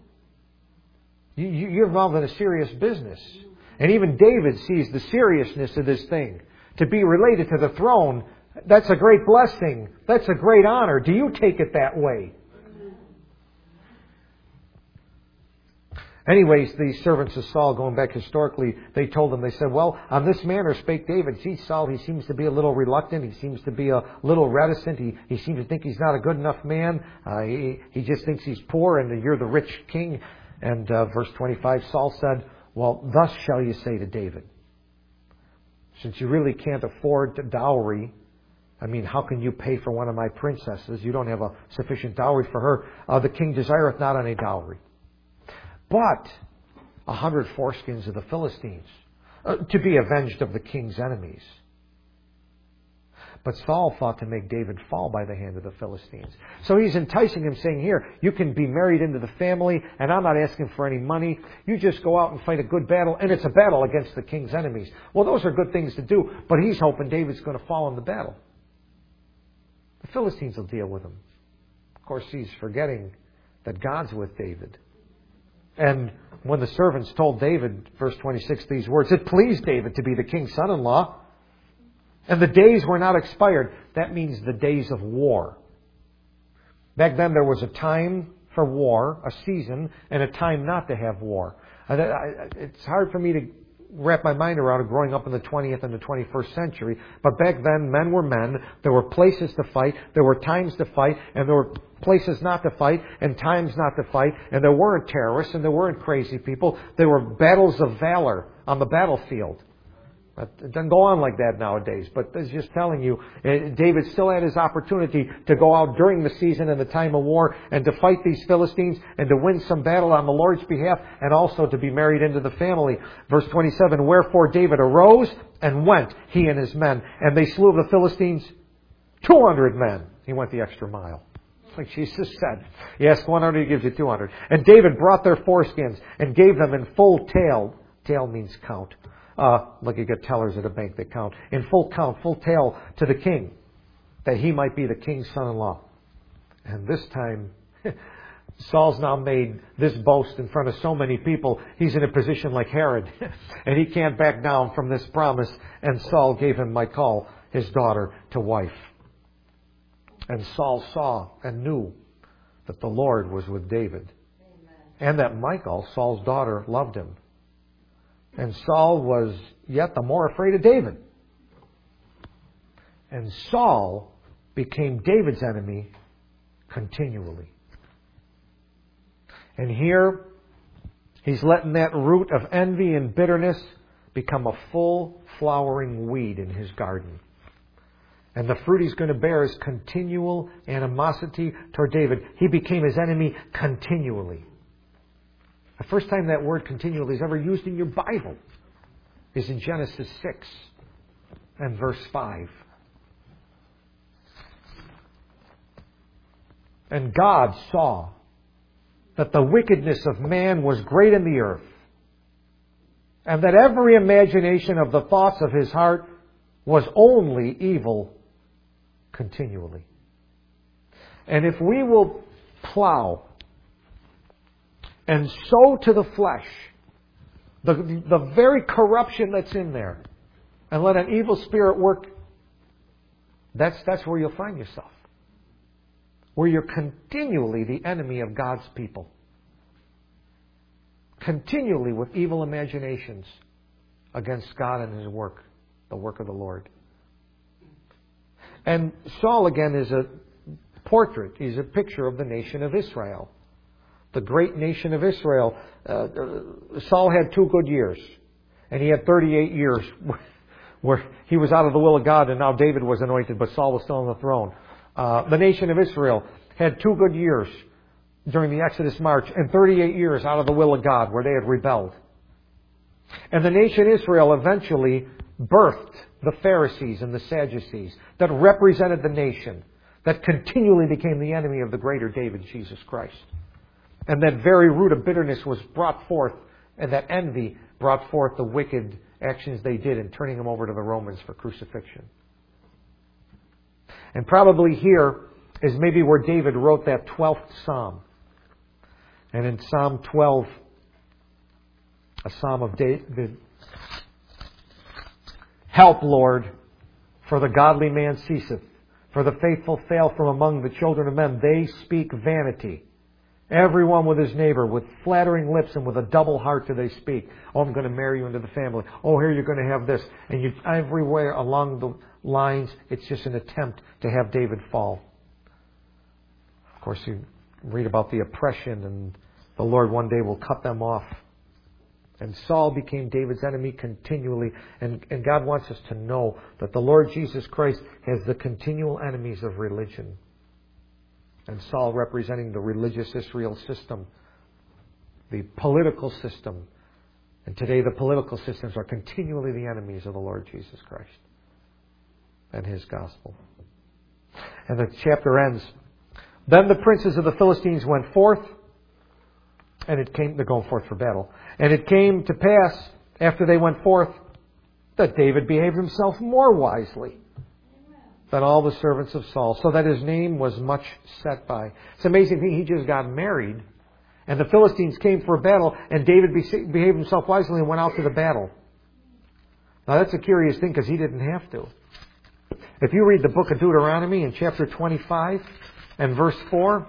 You're involved in a serious business. And even David sees the seriousness of this thing. To be related to the throne, that's a great blessing. That's a great honor. Do you take it that way? Anyways, the servants of Saul, going back historically, they told him, they said, well, on this manner spake David. See, Saul, he seems to be a little reluctant. He seems to be a little reticent. He seems to think he's not a good enough man. He just thinks he's poor and you're the rich king. And verse 25, Saul said, well, thus shall you say to David, since you really can't afford the dowry I mean, how can you pay for one of my princesses? You don't have a sufficient dowry for her. The king desireth not any dowry. But 100 foreskins of the Philistines, to be avenged of the king's enemies. But Saul thought to make David fall by the hand of the Philistines. So he's enticing him, saying, here, you can be married into the family, and I'm not asking for any money. You just go out and fight a good battle, and it's a battle against the king's enemies. Well, those are good things to do, but he's hoping David's going to fall in the battle. The Philistines will deal with him. Of course, he's forgetting that God's with David. And when the servants told David, verse 26, these words, it pleased David to be the king's son-in-law, and the days were not expired. That means the days of war. Back then there was a time for war, a season, and a time not to have war. It's hard for me to wrap my mind around it growing up in the 20th and the 21st century. But back then, men were men. There were places to fight. There were times to fight. And there were places not to fight and times not to fight. And there weren't terrorists and there weren't crazy people. There were battles of valor on the battlefield. It doesn't go on like that nowadays, but it's just telling you, David still had his opportunity to go out during the season and the time of war and to fight these Philistines and to win some battle on the Lord's behalf and also to be married into the family. Verse 27, wherefore David arose and went, he and his men, and they slew of the Philistines 200 men. He went the extra mile. Like Jesus said, you ask 100, he gives you 200. And David brought their foreskins and gave them in full tale. Tale means count. Like you get tellers at a bank that count. In full count, full tale to the king, that he might be the king's son-in-law. And this time, Saul's now made this boast in front of so many people, he's in a position like Herod. And he can't back down from this promise. And Saul gave him Michal, his daughter, to wife. And Saul saw and knew that the Lord was with David. Amen. And that Michal, Saul's daughter, loved him. And Saul was yet the more afraid of David. And Saul became David's enemy continually. And here, he's letting that root of envy and bitterness become a full flowering weed in his garden. And the fruit he's going to bear is continual animosity toward David. He became his enemy continually. The first time that word continually is ever used in your Bible is in Genesis 6 and verse 5. And God saw that the wickedness of man was great in the earth, and that every imagination of the thoughts of his heart was only evil continually. And if we will plow and sow to the flesh the very corruption that's in there, and let an evil spirit work, that's where you'll find yourself. Where you're continually the enemy of God's people. Continually with evil imaginations against God and His work, the work of the Lord. And Saul, again, is a portrait. He's a picture of the nation of Israel. The great nation of Israel. Saul had 2 good years. And he had 38 years where he was out of the will of God, and now David was anointed, but Saul was still on the throne. The nation of Israel had 2 good years during the Exodus march, and 38 years out of the will of God where they had rebelled. And the nation Israel eventually birthed the Pharisees and the Sadducees that represented the nation, that continually became the enemy of the greater David, Jesus Christ. And that very root of bitterness was brought forth, and that envy brought forth the wicked actions they did in turning them over to the Romans for crucifixion. And probably here is maybe where David wrote that 12th Psalm. And in Psalm 12, a Psalm of David, help, Lord, for the godly man ceaseth, for the faithful fail from among the children of men. They speak vanity. Everyone with his neighbor, with flattering lips and with a double heart do they speak. Oh, I'm going to marry you into the family. Oh, here you're going to have this. And you, everywhere along the lines, it's just an attempt to have David fall. Of course, you read about the oppression, and the Lord one day will cut them off. And Saul became David's enemy continually. And God wants us to know that the Lord Jesus Christ has the continual enemies of religion. And Saul representing the religious Israel system, the political system. And today the political systems are continually the enemies of the Lord Jesus Christ and His gospel. And the chapter ends. Then the princes of the Philistines went forth, and it came, they're going forth for battle. And it came to pass, after they went forth, that David behaved himself more wisely than all the servants of Saul, so that his name was much set by. It's an amazing thing. He just got married, and the Philistines came for a battle, and David behaved himself wisely and went out to the battle. Now that's a curious thing, because he didn't have to. If you read the book of Deuteronomy in chapter 25 and verse 4,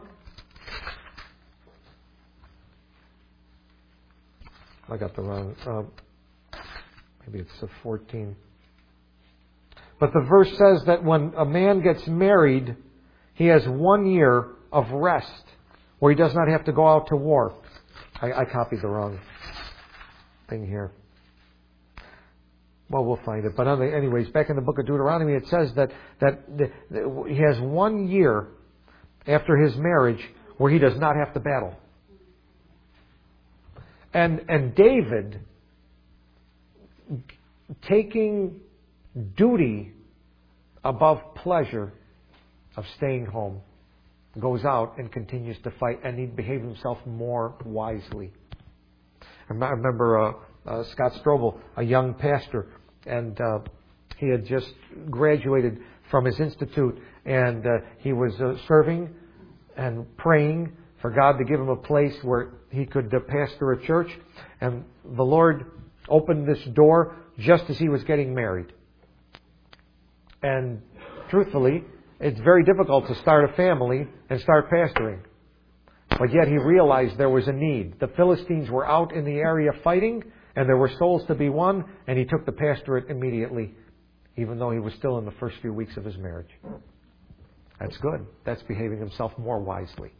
I got the wrong, maybe it's 14. But the verse says that when a man gets married, he has 1 year of rest where he does not have to go out to war. I copied the wrong thing here. Well, we'll find it. But anyways, back in the book of Deuteronomy, it says that he has 1 year after his marriage where he does not have to battle. And David, taking duty above pleasure of staying home, goes out and continues to fight, and he behaves himself more wisely. I remember Scott Strobel, a young pastor, and he had just graduated from his institute, and he was serving and praying for God to give him a place where he could pastor a church. And the Lord opened this door just as he was getting married. And truthfully, it's very difficult to start a family and start pastoring. But yet he realized there was a need. The Philistines were out in the area fighting, and there were souls to be won, and he took the pastorate immediately, even though he was still in the first few weeks of his marriage. That's good. That's behaving himself more wisely.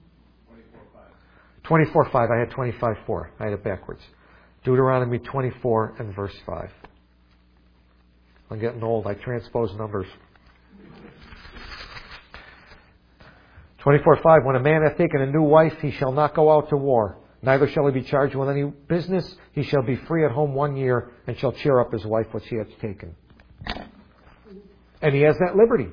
24:5. I had 25:4. I had it backwards. Deuteronomy 24 and verse 5. I'm getting old. I transpose numbers. 24:5. When a man hath taken a new wife, he shall not go out to war. Neither shall he be charged with any business. He shall be free at home 1 year, and shall cheer up his wife which he hath taken. And he has that liberty.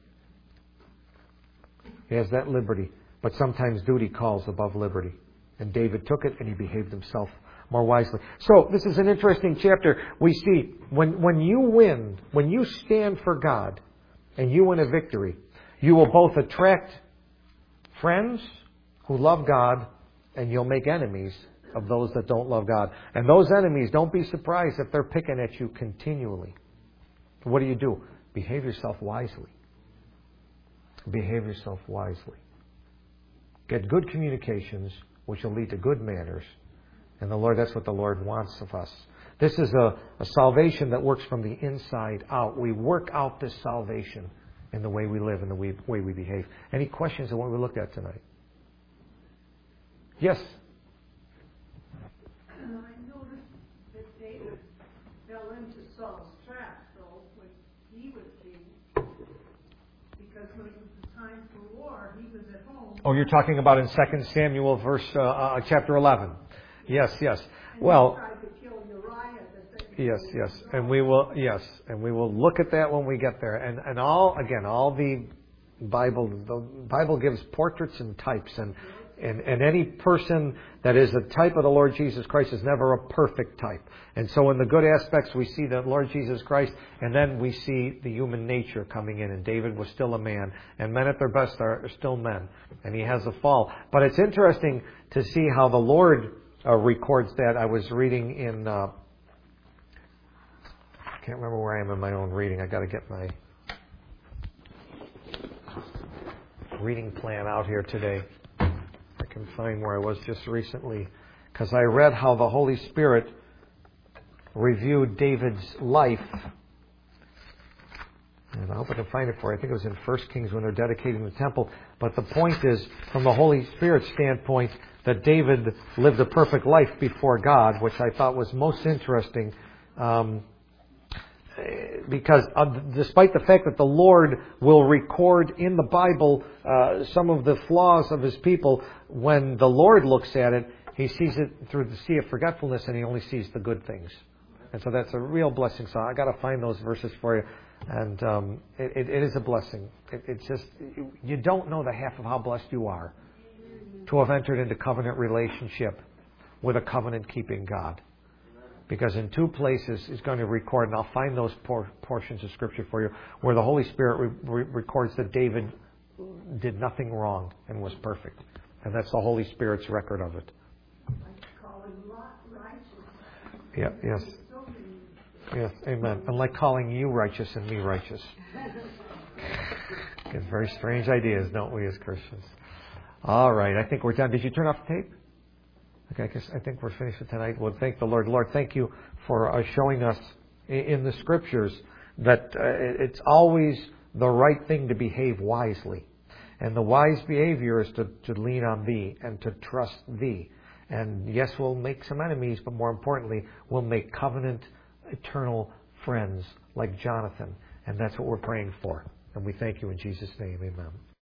He has that liberty. But sometimes duty calls above liberty. And David took it, and he behaved himself more wisely. So this is an interesting chapter. We see when you win, when you stand for God, and you win a victory, you will both attract friends who love God, and you'll make enemies of those that don't love God. And those enemies, don't be surprised if they're picking at you continually. What do? Behave yourself wisely. Behave yourself wisely. Get good communications, which will lead to good manners. And that's what the Lord wants of us. This is a salvation that works from the inside out. We work out this salvation in the way we live and the way we behave. Any questions on what we looked at tonight? Yes? I noticed that David fell into Saul's trap, though, when he was king, because when it was the time for war, he was at home. Oh, you're talking about in 2 Samuel, chapter 11. Yes. Well, he tried to kill Uriah, yes, and we will look at that when we get there. And all the Bible gives portraits and types, and any person that is a type of the Lord Jesus Christ is never a perfect type. And so in the good aspects, we see the Lord Jesus Christ, and then we see the human nature coming in. And David was still a man, and men at their best are still men, and he has a fall. But it's interesting to see how the Lord records that. I was reading in, I can't remember where I am in my own reading. I got to get my reading plan out here today. I can find where I was just recently, because I read how the Holy Spirit reviewed David's life. And I'll hope I can find it for you. I think it was in 1 Kings when they're dedicating the temple. But the point is, from the Holy Spirit standpoint, that David lived a perfect life before God, which I thought was most interesting. Because despite the fact that the Lord will record in the Bible some of the flaws of His people, when the Lord looks at it, He sees it through the sea of forgetfulness, and He only sees the good things. And so that's a real blessing. So I got to find those verses for you, and it is a blessing. It's just, you don't know the half of how blessed you are to have entered into covenant relationship with a covenant-keeping God. Because in two places He's going to record, and I'll find those portions of Scripture for you, where the Holy Spirit records that David did nothing wrong and was perfect. And that's the Holy Spirit's record of it. Yeah, yes. Yes, amen. And like calling you righteous and me righteous. Get very strange ideas, don't we, as Christians? All right, I think we're done. Did you turn off the tape? Okay, I think we're finished for tonight. Well, thank the Lord. Lord, thank you for showing us in the Scriptures that it's always the right thing to behave wisely. And the wise behavior is to lean on Thee and to trust Thee. And yes, we'll make some enemies, but more importantly, we'll make covenant, eternal friends like Jonathan. And that's what we're praying for. And we thank you in Jesus' name. Amen.